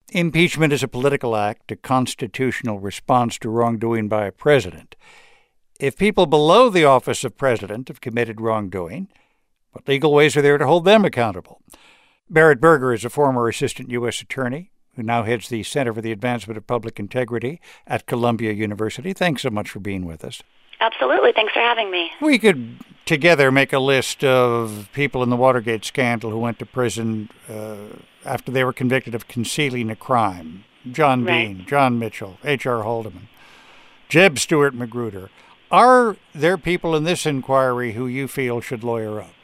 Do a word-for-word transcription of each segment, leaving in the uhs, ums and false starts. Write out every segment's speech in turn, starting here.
Impeachment is a political act, a constitutional response to wrongdoing by a president. If people below the office of president have committed wrongdoing, what legal ways are there to hold them accountable? Berit Berger is a former assistant U S attorney who now heads the Center for the Advancement of Public Integrity at Columbia University. Thanks so much for being with us. Absolutely. Thanks for having me. We could together make a list of people in the Watergate scandal who went to prison uh, after they were convicted of concealing a crime. John Right. Dean, John Mitchell, H R. Haldeman, Jeb Stuart Magruder. Are there people in this inquiry who you feel should lawyer up?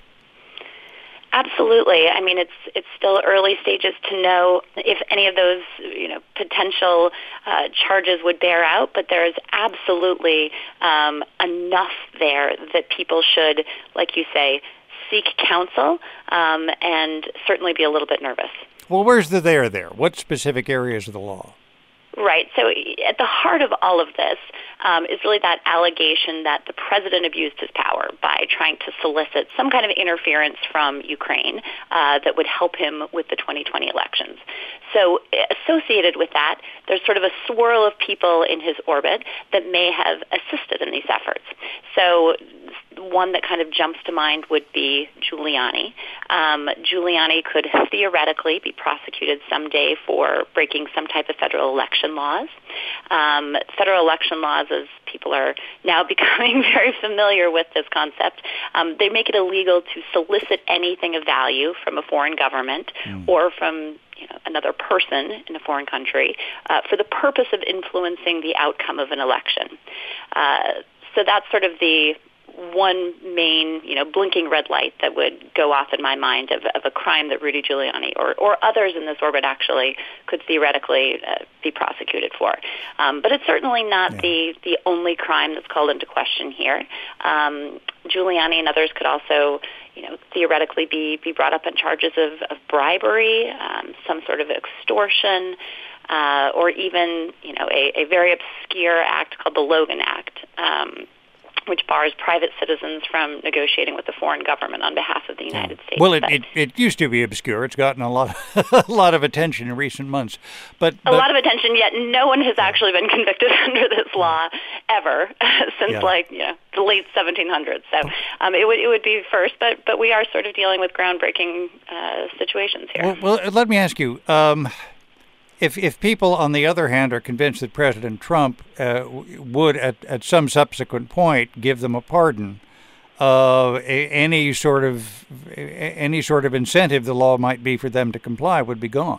Absolutely. I mean, it's it's still early stages to know if any of those, you know, potential uh, charges would bear out, but there is absolutely um, enough there that people should, like you say, seek counsel um, and certainly be a little bit nervous. Well, where's the there there? What specific areas of the law? Right. So at the heart of all of this um, is really that allegation that the president abused his power by trying to solicit some kind of interference from Ukraine uh, that would help him with the twenty twenty elections. So associated with that, there's sort of a swirl of people in his orbit that may have assisted in these efforts. So one that kind of jumps to mind would be Giuliani. Um, Giuliani could theoretically be prosecuted someday for breaking some type of federal election laws. Um, federal election laws, as people are now becoming very familiar with this concept, um, they make it illegal to solicit anything of value from a foreign government mm. or from you know, another person in a foreign country uh, for the purpose of influencing the outcome of an election. Uh, so that's sort of the one main, you know, blinking red light that would go off in my mind of, of a crime that Rudy Giuliani or, or others in this orbit actually could theoretically uh, be prosecuted for. Um, but it's certainly not yeah. the, the only crime that's called into question here. Um, Giuliani and others could also, you know, theoretically be, be brought up on charges of, of bribery, um, some sort of extortion, uh, or even, you know, a, a very obscure act called the Logan Act, um, which bars private citizens from negotiating with the foreign government on behalf of the United States. Well, it, it, it used to be obscure. It's gotten a lot a lot of attention in recent months. But, a but, lot of attention, yet no one has actually been convicted under this law ever since, yeah. like, you know, the late seventeen hundreds. So um, it would it would be first, but but we are sort of dealing with groundbreaking uh, situations here. Well, well, let me ask you. Um, If if people, on the other hand, are convinced that President Trump uh, would, at, at some subsequent point, give them a pardon, uh, a, any sort of any sort of incentive the law might be for them to comply would be gone.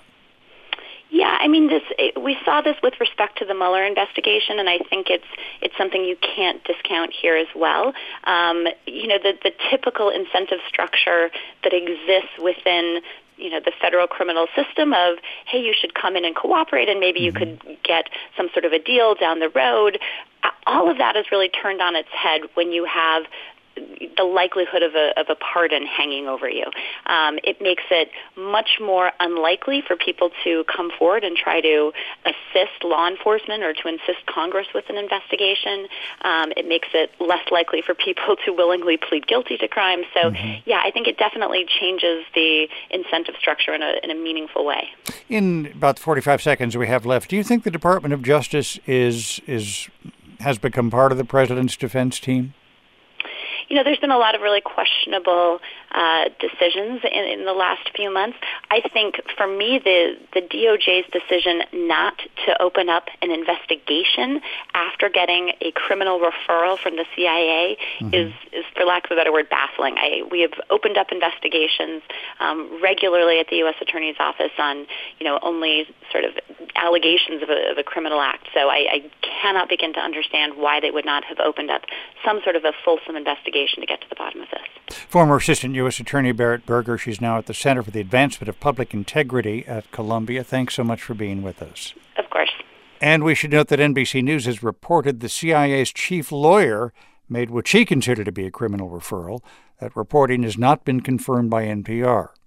Yeah, I mean, this we saw this with respect to the Mueller investigation, and I think it's it's something you can't discount here as well. Um, you know, the the typical incentive structure that exists within you know, the federal criminal system of, hey, you should come in and cooperate and maybe mm-hmm. you could get some sort of a deal down the road. All of that is really turned on its head when you have the likelihood of a, of a pardon hanging over you. Um, it makes it much more unlikely for people to come forward and try to assist law enforcement or to assist Congress with an investigation. Um, it makes it less likely for people to willingly plead guilty to crimes. So, mm-hmm. yeah, I think it definitely changes the incentive structure in a, in a meaningful way. In about the forty-five seconds we have left, do you think the Department of Justice is is has become part of the president's defense team? You know, there's been a lot of really questionable uh, decisions in, in the last few months. I think, for me, the, the D O J's decision not to open up an investigation after getting a criminal referral from the C I A mm-hmm. is, is, for lack of a better word, baffling. I, we have opened up investigations um, regularly at the U S Attorney's Office on, you know, only sort of allegations of a, of a criminal act. So I, I cannot begin to understand why they would not have opened up some sort of a fulsome investigation to get to the bottom of this. Former Assistant U S Attorney Berit Berger, she's now at the Center for the Advancement of Public Integrity at Columbia. Thanks so much for being with us. Of course. And we should note that N B C News has reported the C I A's chief lawyer made what she considered to be a criminal referral. That reporting has not been confirmed by N P R.